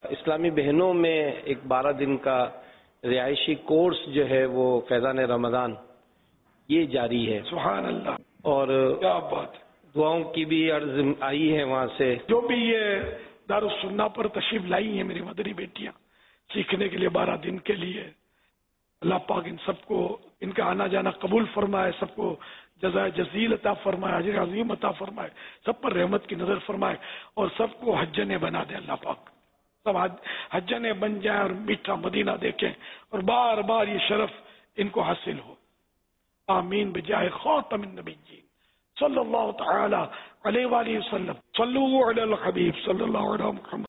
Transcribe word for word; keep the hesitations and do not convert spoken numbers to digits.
इस्लामी बहनों में एक बारह दिन का रिहायशी कोर्स जो है वो फैज़ान रमज़ान ये जारी है। सुभान अल्लाह, और क्या बात, दुआओं की भी अर्ज आई है वहाँ से। जो भी ये दारुस सुन्ना पर तशरीफ लाई है मेरी मदरी बेटियां सीखने के लिए बारह दिन के लिए, अल्लाह पाक इन सबको इनका आना जाना कबूल फरमाए, सबको जज़ाए जज़ील अता फरमाए, अजर अज़ीम अता फरमाए, सब पर रहमत की नजर फरमाए और सबको हज्जने बना दे अल्लाह पाक। सब हज्जने बन जाए और मीठा मदीना देखें और बार बार ये शरफ इनको हासिल हो। आमीन बिजाए खातमिन नबिय्यीन सल्लल्लाहु तआला अलैहि वसल्लम। सल्लु अलल हबीब सल्लल्लाहु अलैहि वसल्लम।